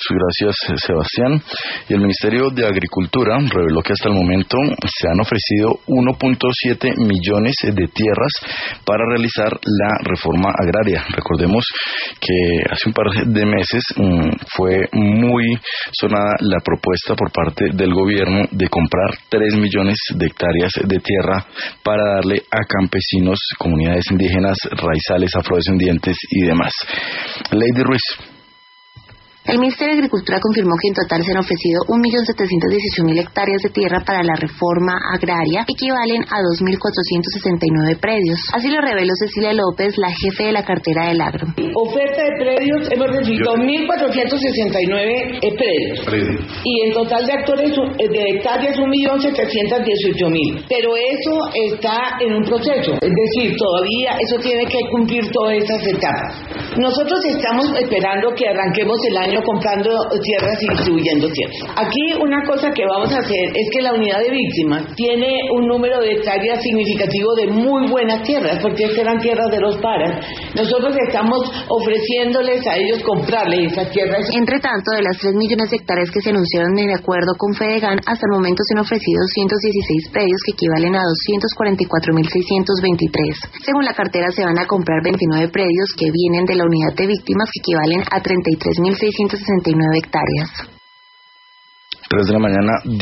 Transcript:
Gracias, Sebastián. Y el Ministerio de Agricultura reveló que hasta el momento se han ofrecido 1.7 millones de tierras para realizar la reforma agraria. Recordemos que hace un par de meses fue muy sonada la propuesta por parte del gobierno de comprar 3 millones de hectáreas de tierra para darle a campesinos, comunidades indígenas, raizales, afrodescendientes y demás. Lady Ruiz. El Ministerio de Agricultura confirmó que en total se han ofrecido 1.718.000 hectáreas de tierra para la reforma agraria, equivalen a 2.469 predios. Así lo reveló Cecilia López, la jefe de la cartera del agro. Oferta de predios, hemos recibido 2.469 predios. Y en total de hectáreas 1.718.000. Pero eso está en un proceso. Es decir, todavía eso tiene que cumplir todas esas etapas. Nosotros estamos esperando que arranquemos el año comprando tierras y distribuyendo tierras. Aquí una cosa que vamos a hacer es que la unidad de víctimas tiene un número de hectáreas significativo de muy buenas tierras, porque estas eran tierras de los paras. Nosotros estamos ofreciéndoles a ellos comprarles esas tierras. Entre tanto, de las 3 millones de hectáreas que se anunciaron en acuerdo con Fedegan, hasta el momento se han ofrecido 116 predios que equivalen a 244.623. Según la cartera, se van a comprar 29 predios que vienen de la unidad de víctimas que equivalen a 33.669 hectáreas. 3 de la mañana.